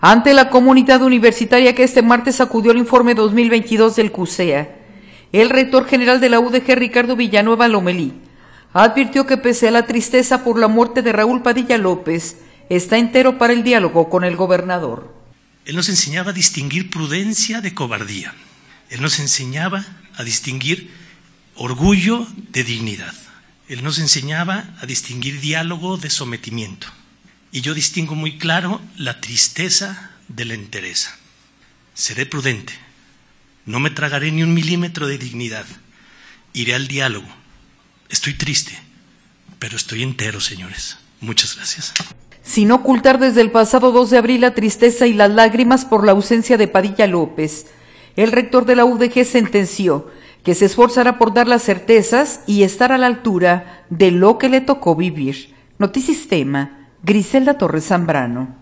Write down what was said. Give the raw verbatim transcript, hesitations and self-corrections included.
Ante la comunidad universitaria que este martes acudió al informe dos mil veintidós del CUSEA, el rector general de la U D G, Ricardo Villanueva Lomelí, advirtió que pese a la tristeza por la muerte de Raúl Padilla López, está entero para el diálogo con el gobernador. Él nos enseñaba a distinguir prudencia de cobardía. Él nos enseñaba a distinguir orgullo de dignidad. Él nos enseñaba a distinguir diálogo de sometimiento. Y yo distingo muy claro la tristeza de la entereza. Seré prudente. No me tragaré ni un milímetro de dignidad. Iré al diálogo. Estoy triste, pero estoy entero, señores. Muchas gracias. Sin ocultar desde el pasado dos de abril la tristeza y las lágrimas por la ausencia de Padilla López, el rector de la U D G sentenció que se esforzará por dar las certezas y estar a la altura de lo que le tocó vivir. Notisistema, Griselda Torres Zambrano.